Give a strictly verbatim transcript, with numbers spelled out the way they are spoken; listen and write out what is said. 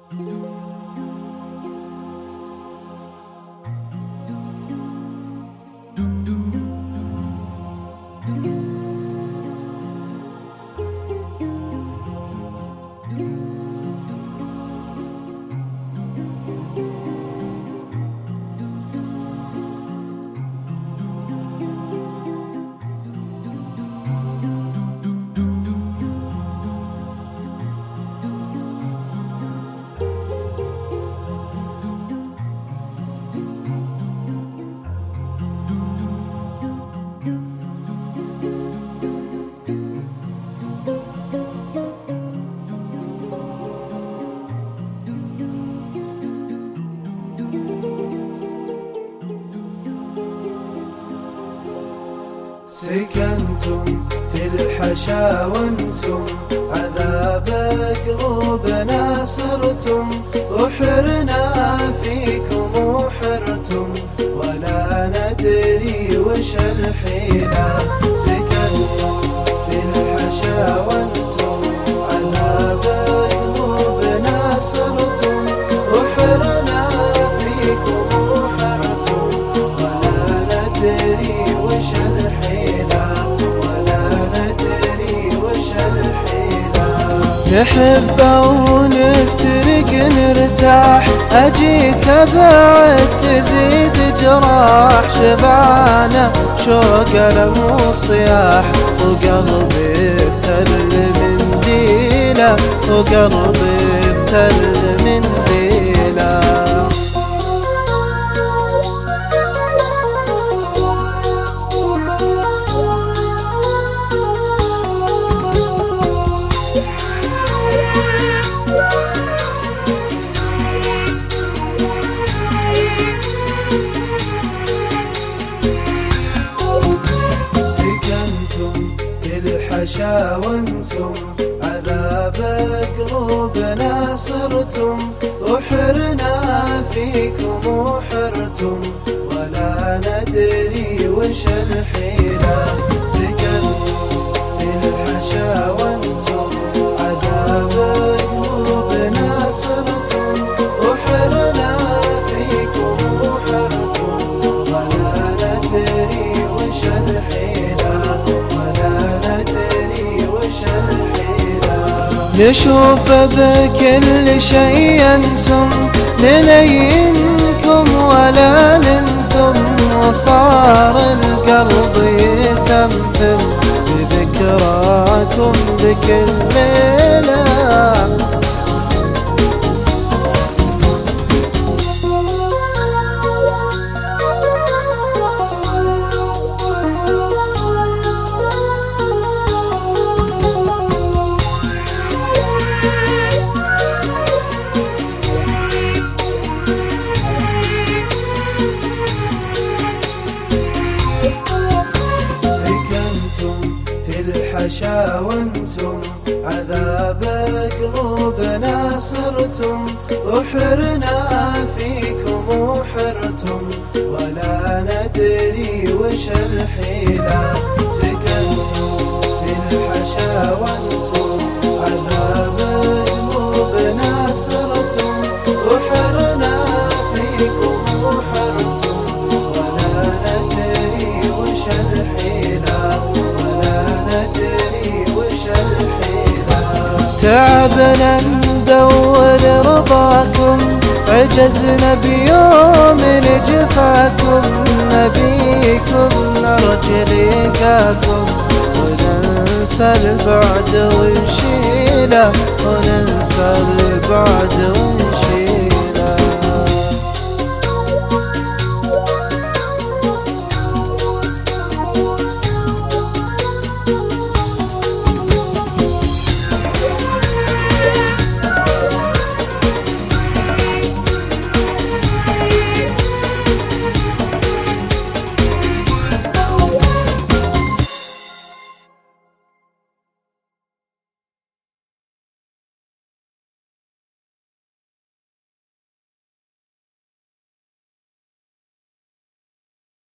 سكنتم في الحشا وانتم عذاب قلوبنا صرتم، وحرنا فيكم وحرتم ولا ندري وش الحيلة. سكنتم في الحشا وانتم عذاب قلوبنا صرتم، وحرنا فيكم وحرتم ولا ندري وش الحيلة. نحب ونفترق نرتاح، أجيت أبعد تزيد جراح، شبعانة شوق ألم وصياح، وقلبي ابتل من ديله، وقلبي ابتل من ديله. الحشا وانتم عذاب قلوبنا صرتم، وحرنا فيكم وحرتم ولا ندري وش الحيلة. سكنتم في الحشا وانتم عذاب قلوبنا صرتم، وحرنا فيكم وحرتم ولا ندري وش الحيلة. نشوف بكل شيء أنتم، نلينكم ولا لنتم، وصار القلب يتمتم بذكراكم بكل ليلة. الحشا وانتم عذاب قلوبنا صرتم، وحرنا فيكم وحرتم ولا ندري وش الحيلة. سكنتم في الحشا وانتم عذاب قلوبنا صرتم، وحرنا فيكم وحرتم ولا ندري وش الحيلة. تعبنا ندور رضاكم، عجزنا بيوم لجفاكم، نبيكم نرجى لقاكم، وننسى البعد ونشيله، وننسى البعد ونشيله.